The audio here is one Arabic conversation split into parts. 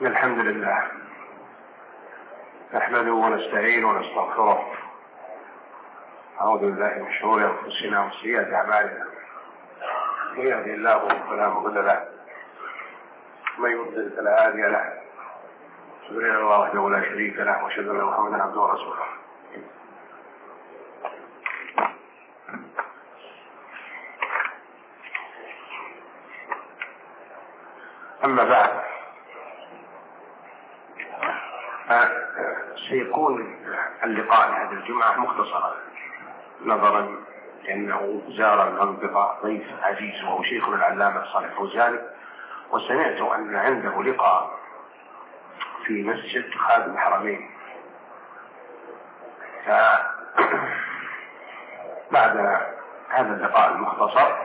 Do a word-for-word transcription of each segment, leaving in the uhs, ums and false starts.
الحمد لله نحمده ونستعينه ونستغفره، أعوذ بالله من شرور أنفسنا وسيئات أعمالنا، من يهده الله فلا مضل له ومن يضلل فلا هادي له، أشهد أن لا إله إلا الله وحده لا شريك له وأشهد أن محمدا عبده ورسوله. أما بعد، سيكون اللقاء لهذه الجمعة مختصرا نظرا لأنه زار المنطقة ضيف عزيز وهو شيخنا العلامة صالح الفوزاني، وسمعت أن عنده لقاء في مسجد خادم الحرمين. بعد هذا اللقاء المختصر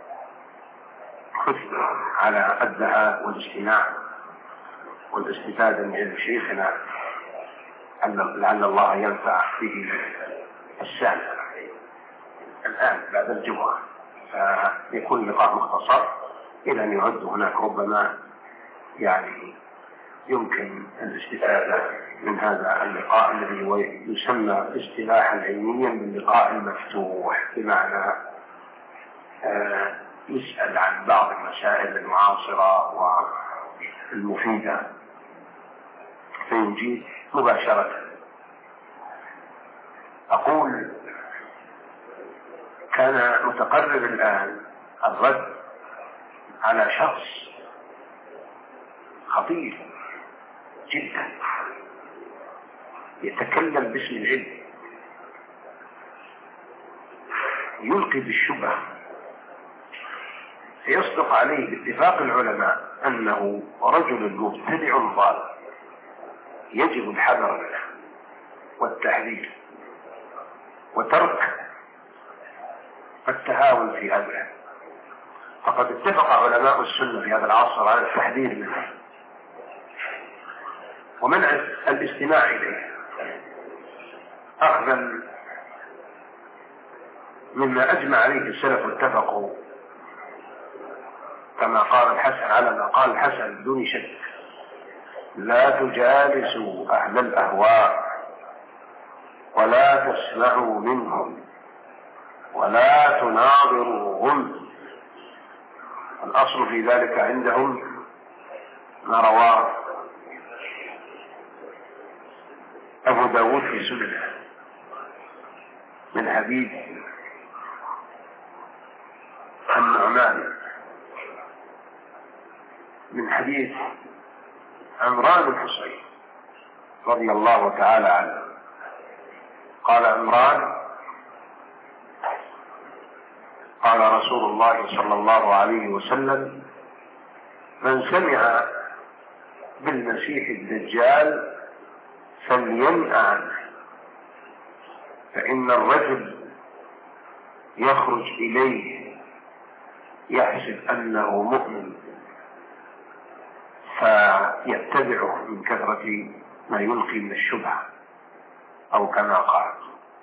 حثنا على الذهاب والاستماع والاستفادة من علم شيخنا لعل الله ينفع به السامع الآن بعد الجمعة، فيكون لقاء مختصر إلى أن يعد هناك ربما يعني يمكن الاستفادة من هذا اللقاء الذي يسمى اصطلاحا علميا باللقاء المفتوح، بمعنى آه يسأل عن بعض المسائل المعاصرة والمفيدة فيجيب مباشرة. أقول كان متقرر الآن الرد على شخص خطير جدا يتكلم باسم العلم، يلقي بالشبهة، فيصدق عليه باتفاق العلماء أنه رجل مبتدع ضال يجب الحذر منه والتحذير وترك التهاون في أمره، فقد اتفق علماء السنة في هذا العصر على التحذير منه ومنع الاستماع إليه، أخذا مما أجمع عليه السلف واتفقوا، كما قال الحسن على ما قال الحسن بدون شك: لا تجالسوا أهل الأهواء ولا تسمعوا منهم ولا تناظروهم. الأصل في ذلك عندهم ما رواه أبو داود في سننه من حديث النعمان من حديث عمران بن حصين رضي الله تعالى عنه. قال عمران: قال رسول الله صلى الله عليه وسلم: من سمع بالمسيح الدجال فلينأ عنه، فإن الرجل يخرج إليه يحسب أنه مؤمن فيتبعه من كثرة ما يلقي من الشبهة، أو كما قال.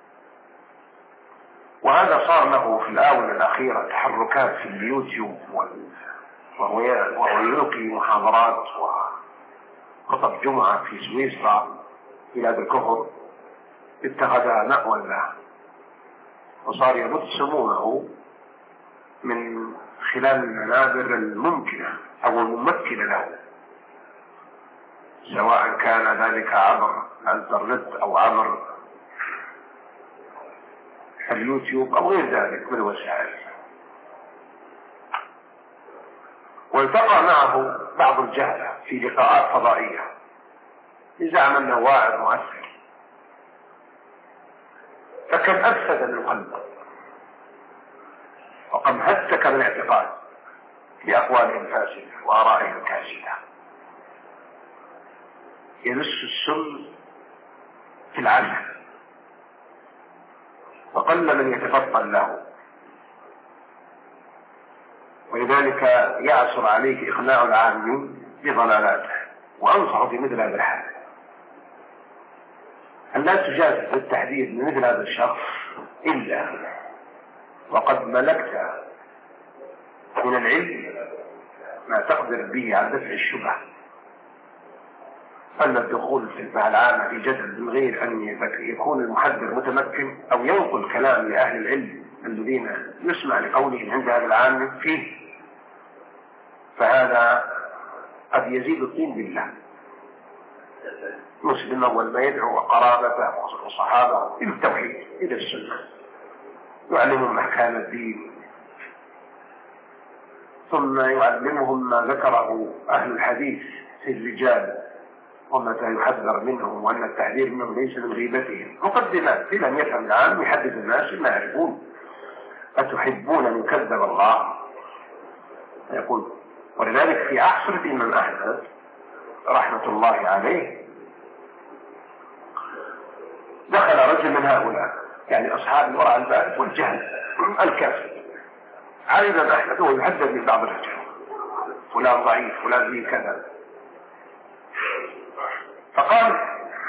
وهذا صار له في الآونة الأخيرة تحركات في اليوتيوب، وهو يلقي محاضرات وخطب جمعة في سويسرا بلاد الكفر، اتخذها مأوى له، وصار يبث سمومه من خلال المنابر الممكنة أو الممكنة له، سواء كان ذلك عبر الانترنت أو عبر اليوتيوب أو غير ذلك من الوسائل. والتقى معه بعض الجهلة في لقاءات فضائية يزعم أنه واعظ مؤثر، فكم أفسد من قلبه وقد هتك من اعتقاد بأقوالهم الفاسدة وآرائهم الكاسدة، يدس السم في العسل، وقل من يتفطن له، ولذلك يعسر عليك إقناع العامين بضلالاته. وأنصح في مثل هذا الحال أن لا تجازف بالتحديث من مثل هذا الشخص إلا وقد ملكت من العلم ما تقدر به على دفع الشبهة أن الدخول في البحث العامة في جدل من غير أن يكون المحذر متمكن أو ينقل كلام لأهل العلم الذين يسمع لقولهم عند هذا العام فيه، فهذا قد يزيد الطين بالله. مسلم أول ما يدعو قرابته وصحابه إلى التوحيد إلى السنة، يعلمهم أحكام الدين، ثم يعلمهم ما ذكره أهل الحديث في الرجال ومتى يحذر منهم وأن التحذير منهم ليس من غيبتهم. مقدمات في لم يفهم العام يحدث الناس ما يعرفون. أتحبون أن يكذب الله؟ يقول. ولذلك في عصر الإمام أحمد رحمة الله عليه دخل رجل من هؤلاء، يعني أصحاب الورع البارد والجهل الكافر، على الإمام أحمد وهو يحدث من بعض الرجال، فلان ضعيف فلان ذي كذا، فقال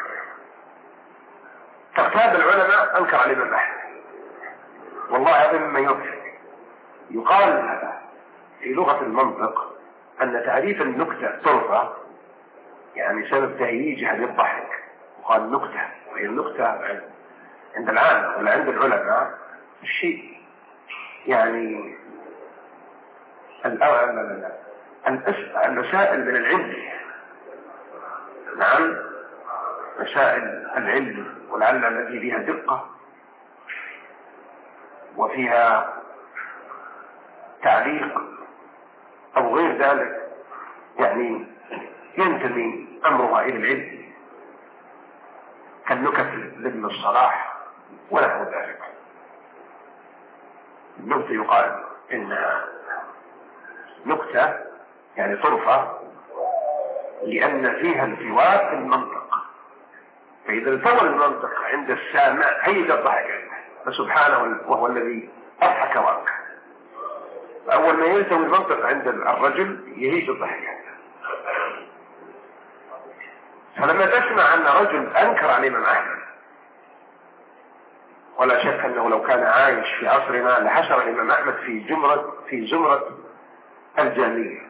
ترتاب العلماء أنكر على الإمام أحمد، والله هذا مما يكفر. يقال في لغة المنطق أن تعريف النكتة طرفة، يعني سبب تهييجها للضحك، وقال نكتة، وهي النكتة عند العامة ولا عند العلماء الشيء يعني المسائل من العلم، نعم مسائل العلم والعلم التي فيها دقة وفيها تعليق أو غير ذلك، يعني ينتمي أمرها إلى العلم كالنكت لابن الصلاح ونحو ذلك. النكتة يقال إنها نكتة يعني طرفة لأن فيها التواء في المنطق، فإذا التوى المنطق عند السامع هيج الضحك عنه، فسبحانه وهو الذي أضحك وأبكى. فأول ما يلتوي المنطق عند الرجل يهيج الضحك عنه. فلما تسمع أن رجل أنكر على الإمام أحمد، ولا شك أنه لو كان عايش في عصرنا لحشر الإمام أحمد في جمرة في زمرة الجهمية،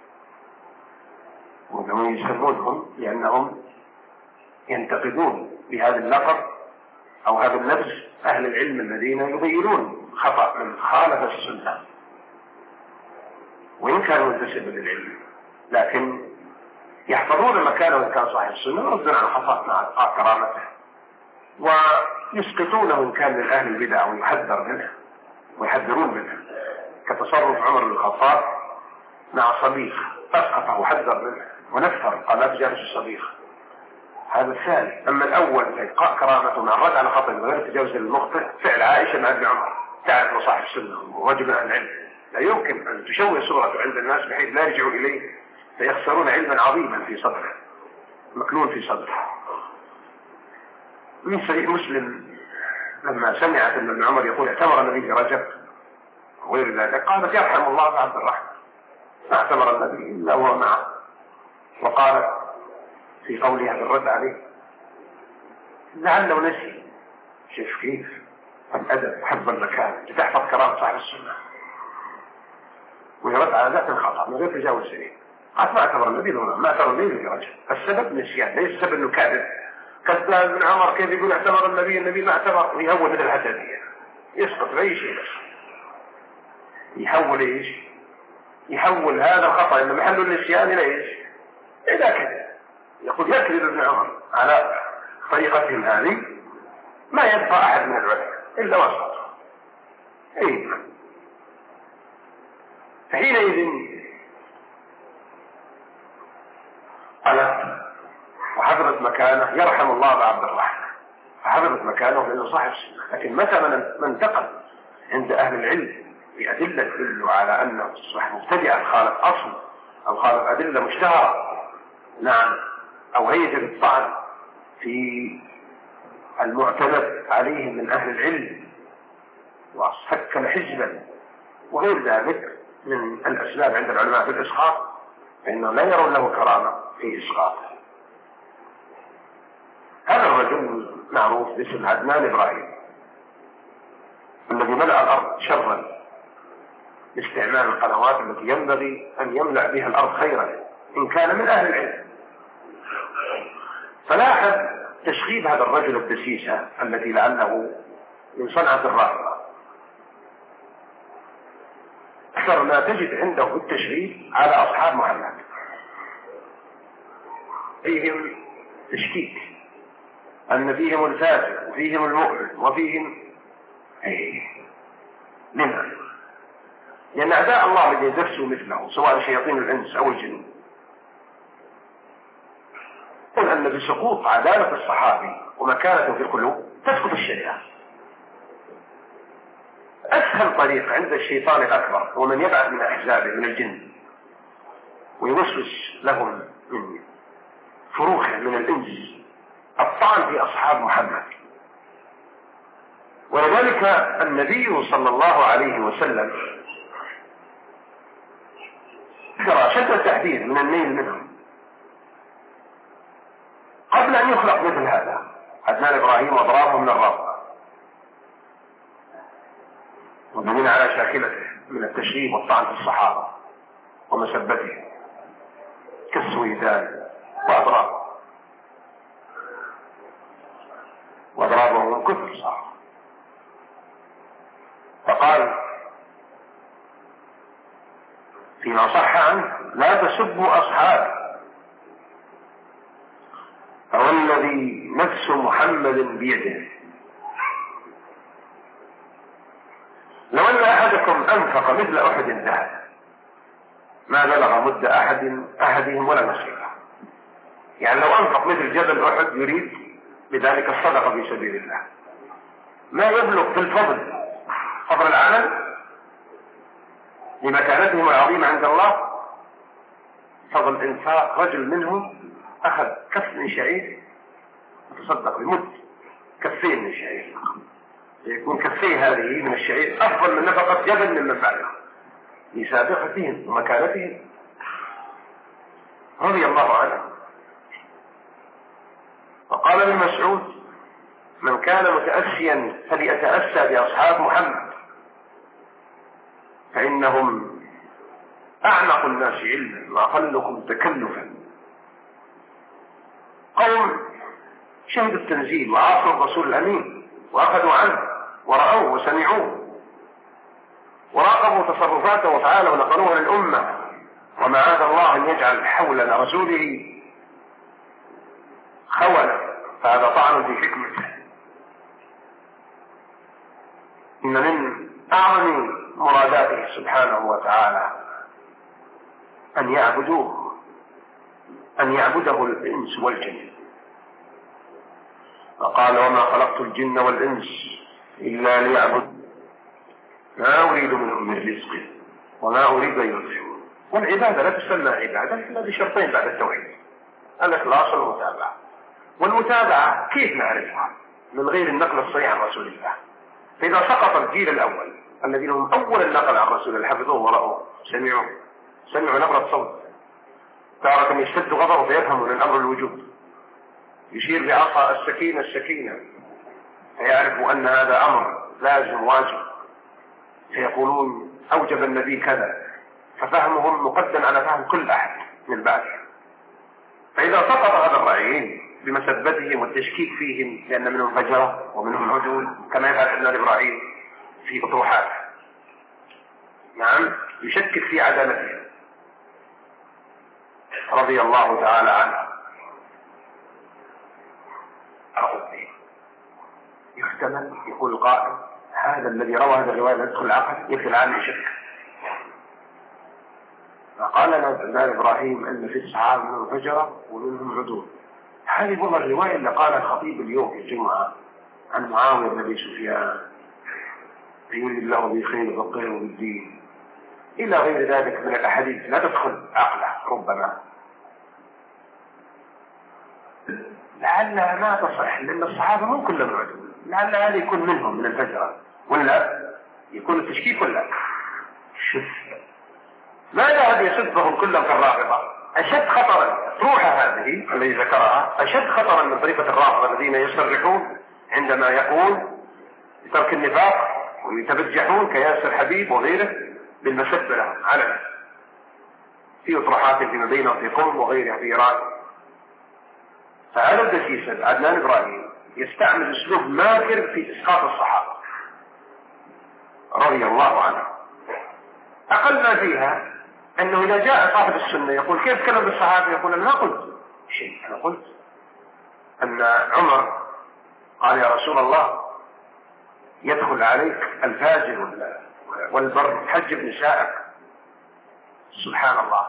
وهم يسمونهم لأنهم ينتقدون بهذا اللقب أو هذا النفس أهل العلم الذين يبينون خطأ من خالف السنة وإن كانوا منتسبا للعلم، لكن يحفظون مكانه إن كان صاحب السنة ويردون عن خطأ مع إبقاء كرامته، ويسقطونه إن كان من أهل البدع ويحذر منه ويحذرون منه، كتصرف عمر بن الخطاب مع صبيغ أسقطه وحذر منه ونفر قال لا تجالس الصبيغ. هذا الثاني. أما الأول فإبقاء كرامته مع الرد على خطأ غير تجاوز للمخطئ فعل عائشة مع ابن عمر، تعرف صاحب السنة ورجل عن العلم لا يمكن أن تشوه صورته عند الناس بحيث لا يرجعوا إليه فيخسرون علما عظيما في صدره مكنون في صدره. من صحيح مسلم لما سمعت أن ابن عمر يقول اعتمر النبي في رجب وغير ذلك قالت يرحم الله عبد الرحمن ما اعتمر النبي إلا هو معه، وقالت في قولها بالرد عليه لعله نسي. شوف كيف الأدب حفظ المكان لتحفظ كرامة صاحب السنة ويرد على ذات الخطأ من غير تجاوز سنين. قالت ما اعتبر النبي هنا ما اعتبر النبي في رجل، السبب نسيان ليس السبب انه كاذب. كذاب ابن عمر كيف يقول اعتبر النبي النبي ما اعتبر، ويهول مثل الحسدية يسقط بأي شيء بس يحول ايش يحول هذا الخطأ انه محل النسيان الى ايش الى كذب. يقول يكذب ابن عمر على طريقتهم هذه ما يبقى احد من العلماء الا وسط. اي فحينئذ قالت وحفظت مكانه يرحم الله عبد الرحمن، فحفظت مكانه لأنه صاحب سنة. لكن متى من انتقل عند أهل العلم بأدلة تدل على أنه صح مبتدع خالف أصل أو خالف أدلة مشتهرة، نعم، أو هيج الطعن في المعتمد عليهم من أهل العلم وشكل حزبا وغير ذلك من الأسباب عند العلماء في الإسقاط، فإنه لا يرون له كرامة في إسقاطه. هذا الرجل معروف باسم عدنان إبراهيم الذي ملأ الأرض شرا باستعمال القنوات التي ينبغي أن يملأ بها الأرض خيرا إن كان من أهل العلم. فلاحظ تشغيب هذا الرجل الدسيسة التي لعله من صنعة الرافضة. أكثر ما تجد عنده التشغيب على أصحاب محمد، فيهم تشكيك أن فيهم الفاسق وفيهم المؤمن وفيهم ايه. لما؟ لأن أعداء الله الذي يدرسوا مثله سواء شياطين الإنس أو الجن، قل أن بسقوط عدالة الصحابي ومكانته في القلوب تسقط الشريعة. أسهل طريق عند الشيطان الأكبر ومن يبعث من أحزابه من الجن ويوسوس لهم من فروخه من الإنس الطعن في أصحاب محمد. ولذلك النبي صلى الله عليه وسلم ترى شد التحذير من النيل منهم قبل أن يخلق مثل هذا. عدنان إبراهيم وأضرابه من الرافضة ومن على شاكلته من التشريب والطعن في الصحابة ومسبته كالسويدان وأضراب وأضرابه من كثر صار. فقال فيما صح عنه لا تسبوا أصحابي فوالذي نفس محمد بيده لو أن أحدكم أنفق مثل أحد ذهب ما بلغ مد أحد أحدهم ولا نصيبه. يعني لو أنفق مثل جبل أحد يريد بذلك الصدقة في سبيل الله ما يبلغ في الفضل فضل العالم لمكانتهم العظيمة عند الله فضل انفاق رجل منهم أخذ كف من شعير وتصدق بمد كفين من شعير، يكون كفي هذه من الشعير أفضل من نفقة جبل من بعده لسابقتهم ومكانتهم رضي الله عنه. وقال ابن مسعود من كان متأسيا فليتأسى بأصحاب محمد فإنهم أعمق الناس علما وأقلكم تكلفا. قوم شهدوا التنزيل وعاصروا الرسول الأمين وأخذوا عنه ورأوه وسمعوه وراقبوا تصرفاته وافعاله ونقلوها للأمة، ومعاذ الله أن يجعل حول رسوله خولا، فهذا طعن في حكمته. إن من أعظم مراداته سبحانه وتعالى أن يعبدوه أن يعبده الإنس والجن. فقال وما خلقت الجن والإنس إلا ليعبدون ما أريد منهم من رزق وما أريد أن يطعمون. والعبادة لا تسمى عبادة إلا بشرطين بعد التوحيد الإخلاص والمتابعة. والمتابعة كيف نعرفها؟ من غير النقل الصحيح عن رسول الله. فإذا سقط الجيل الأول الذين هم أول النقل عن رسول الله حفظوه ورأوه سمعوا سمعوا نبرة صوت تارة يشتد غضبه فيفهم من الأمر الوجود، يشير بعصا السكينة السكينة فيعرف أن هذا أمر لازم واجب، فيقولون أوجب النبي كذا، ففهمهم مقدم على فهم كل أحد من بعده. فإذا سقط هذا الرأيين بمسبتهم والتشكيك فيهم لأن منهم فجرة ومنهم عدول كما يفعل عدنان إبراهيم في أطروحات، نعم يشكك في عدالتهم رضي الله تعالى عنه. يحتمل يقول القائل هذا الذي روى هذا الرواية لا يدخل العقل يكفي العام شك. فقال لنا عدنان إبراهيم أن في الصحابة منهم فجرة ومنهم عدول. هذه والله الرواية اللي قالها الخطيب اليوم في الجمعة عن معاوية بن أبي سفيان يقول الله بخير فقهه بالدين إلى غير ذلك من الأحاديث لا تدخل عقله ربما لعلها ما تصح لأن الصحابة مو كلهم عدول، لعل هذا يكون منهم من الفجرة ولا يكون التشكيك ولا شوف ماذا هذا يسبهم كلهم كالرافضة. أشد خطرا روح هذه الذي ذكرها أشد خطرا من طريقة الرافضة الذين يصرحون عندما يقول بترك النفاق ويتبجحون كياسر حبيب وغيره بالمسب لهم علنا في أطروحات في مدينة في قم وغيرها في إيران فهذا الدسيسة عدنان إبراهيم يستعمل أسلوب ماكر في إسقاط الصحابة رضي الله عنهم. أقل ما فيها أنه إذا جاء صاحب السنة يقول كيف تكلم بالصحابة، يقول أنا ما قلت شيء، أنا قلت أن عمر قال يا رسول الله يدخل عليك الفاجر والبر تحجب نسائك. سبحان الله،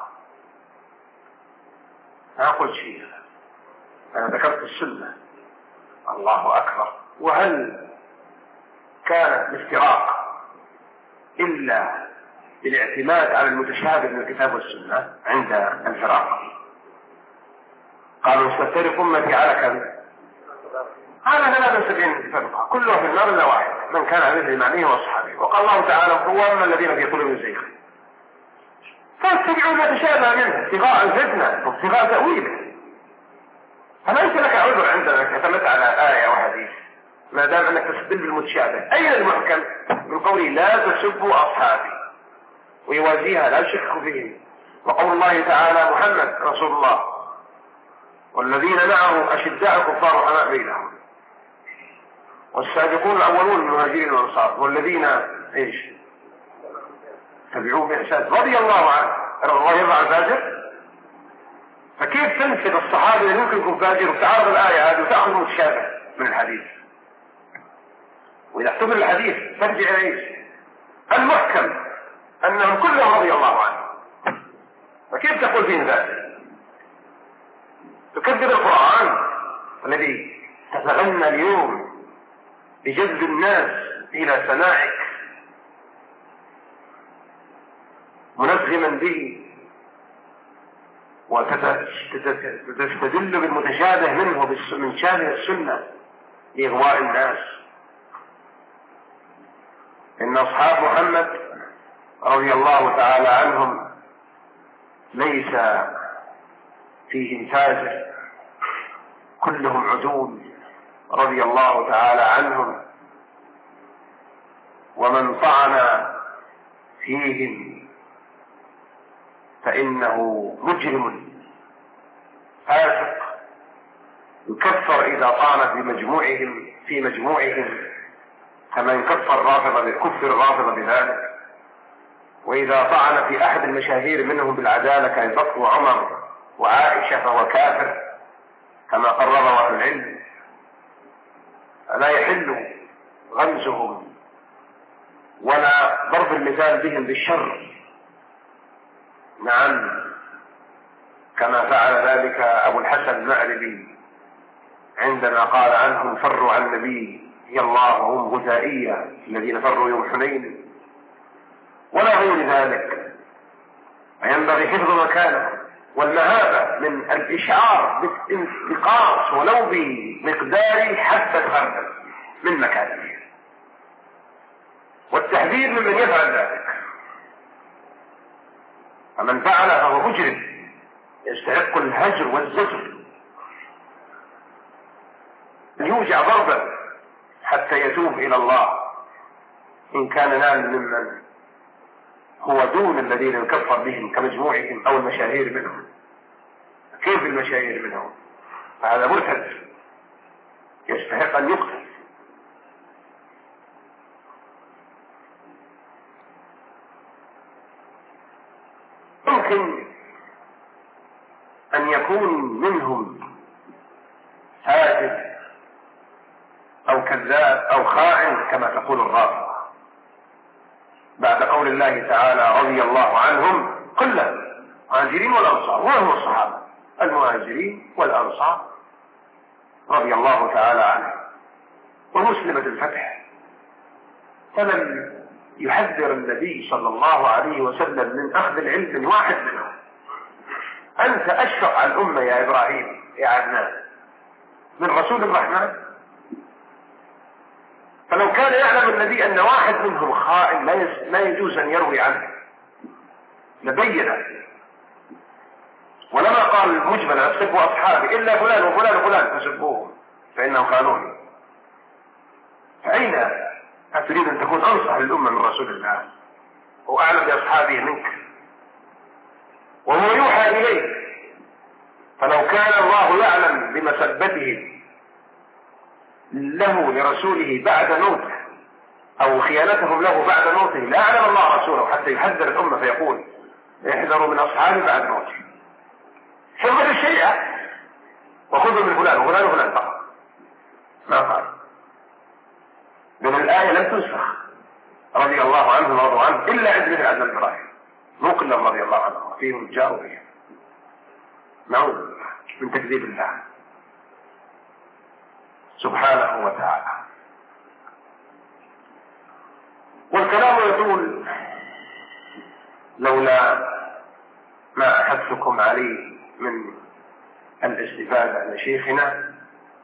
ما قلت شيء، أنا ذكرت السنة. الله أكبر. وهل كان الافتراق إلا بالاعتماد على المتشابه من الكتاب والسنة عند الفراق؟ قالوا ستفترق أمتي على كم؟ على ثلاثة وسبعين فرقة كلها في النار إلا واحد من كان على مثل معنيه وأصحابه. وقال الله تعالى وأما الذين في قلوبهم زيغ فاتبعوا ما تشابه منه ابتغاء الفتنة وابتغاء تأويله. فليس لك عذر عندما اعتمدت على آية وحديث ما دام أنك تستدل بالمتشابه. أين المحكم؟ من قوله لا تسبوا أصحابي ويوازيها لا شك فيهم. وقول الله تعالى محمد رسول الله والذين معه أشداء كفار رحماء بينهم والسابقون الأولون من المهاجرين والأنصار والذين إيش تبعوه بإحسان رضي الله عنه. الله يرضى عن الفاجر؟ فكيف تنفذ الصحابة اللي يمكن يكون فاجر وتعارض الآية هذه وتأخذ متشابه من الحديث؟ وإذا احتمل الحديث ترجع إليه المحكم أنهم كلهم رضي الله عنه، فكيف تقول فيهم ذلك؟ تكذب القرآن الذي تتغنى اليوم بجذب الناس إلى سماعك منظما به وتستدل بالمتشابه منه من شابه السنة لإغواء الناس. إن أصحاب محمد رضي الله تعالى عنهم ليس فيهم فاجر، كلهم عدول رضي الله تعالى عنهم، ومن طعن فيهم فإنه مجرم فاسق يكفر إذا طعن بمجموعهم في مجموعهم كما يكفر الرافضة كفر الرافضة بذلك. وإذا طعن في أحد المشاهير منهم بالعدالة كأبي بكر وعمر وعائشة فهو كافر كما قرره أهل العلم. لا يحل غمزهم ولا ضرب المثال بهم بالشر، نعم، كما فعل ذلك أبو الحسن المأربي عندما قال عنهم فروا عن النبي يا الله هم غثائية الذين فروا يوم حنين ولا غير ذلك. وينبغي حفظ مكانه والمهابة من الإشعار بالانتقاص ولو بمقدار حبة خردل من مكانه والتحذير ممن يفعل ذلك. فمن فعل فهو مجرم يستحق الهجر والزجر، يوجع ضربا حتى يتوب إلى الله إن كان نال ممن هو دون الذين يكفر بهم كمجموعهم أو المشاهير منهم. كيف المشاهير منهم؟ فهذا مرتد يستحق أن يقتل. يمكن أن يكون منهم فاسد أو كذاب أو خائن كما تقول الرافضة بعد قول الله تعالى رضي الله عنهم كلهم المهاجرين والأنصار. وهم الصحابة المهاجرين والأنصار رضي الله تعالى عنهم ومسلمة الفتح. فلم يحذر النبي صلى الله عليه وسلم من أخذ العلم من واحد منهم. أنت أشفق على الأمة يا إبراهيم يا عدنان من رسول الرحمن. فلو كان يعلم النبي أن واحد منهم خائن لا يجوز أن يروي عنه لبينه، ولما قال مجملا سبوا أصحابي إلا فلان وفلان وفلان فسبوهم فإنهم خانوني. فأين أتريد أن تكون أنصح للأمة من رسول الله وأعلم بأصحابه منك وهو يوحى إليه؟ فلو كان الله يعلم بمسبته له لرسوله بعد موته او خيانتهم له بعد موته لأعلم الله رسوله حتى يحذر الأمة فيقول احذروا من أصحابي بعد موته، حفظ الشيء وخذوا من فلان وفلان وفلان فقط، ما قال. من الآية لم تنسخ رضي الله عنهم ورضوا عنه إلا عند مثل عدن إبراهيم، مو كلهم رضي الله عنهم، فيهم جاءوا به. نعوذ بالله من تكذيب الله سبحانه وتعالى. والكلام يطول لولا ما أحثكم عليه من الاستفادة عن شيخنا،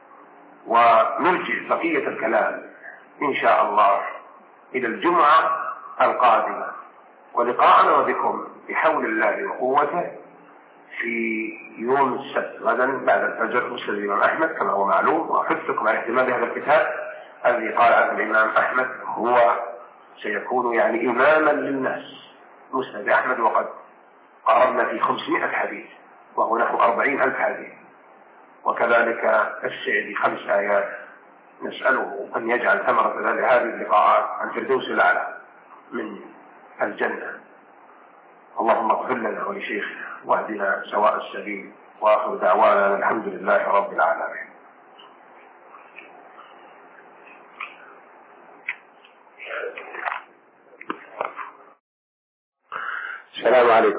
ونرجع بقية الكلام إن شاء الله إلى الجمعة القادمة، ولقاءنا بكم بحول الله وقوته في يوم السبت غدا بعد الفجر مسجد الإمام أحمد كما هو معلوم. وأحثكم على اهتمام هذا الكتاب الذي قال عنه الإمام أحمد هو سيكون يعني إماما للناس، مسند أحمد، وقد قررنا في خمسمائة حديث وهو نحو أربعين ألف حديث. وكذلك السعدي خمس آيات، نسأله أن يجعل ثمرة هذه اللقاءات عن فردوس الأعلى من الجنة. اللهم اغفر لنا ولشيخنا واهدنا سواء السبيل، وآخر دعوانا الحمد لله رب العالمين. السلام عليكم.